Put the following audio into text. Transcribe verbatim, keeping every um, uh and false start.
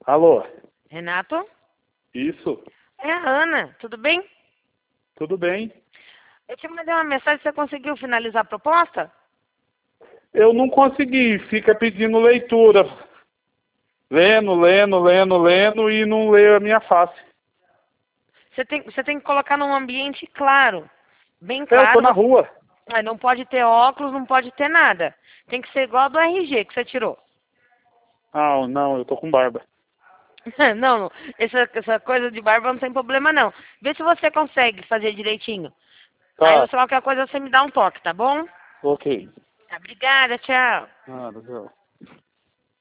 Alô? Renato? Isso? É a Ana, tudo bem? Tudo bem? Eu te mandei uma mensagem, você conseguiu finalizar a proposta? Eu não consegui, fica pedindo leitura. Lendo, lendo, lendo, lendo e não leio a minha face. Você tem, você tem que colocar num ambiente claro, bem É, eu tô claro. na rua. Mas não pode ter óculos, não pode ter nada. Tem que ser igual a do R G que você tirou. Ah, não, eu tô com barba. Não, essa, essa coisa de barba não tem problema não. Vê se você consegue fazer direitinho. Aí Tá, você qualquer coisa você me dá um toque, tá bom? ok. Tá, obrigada, tchau. Ah, não.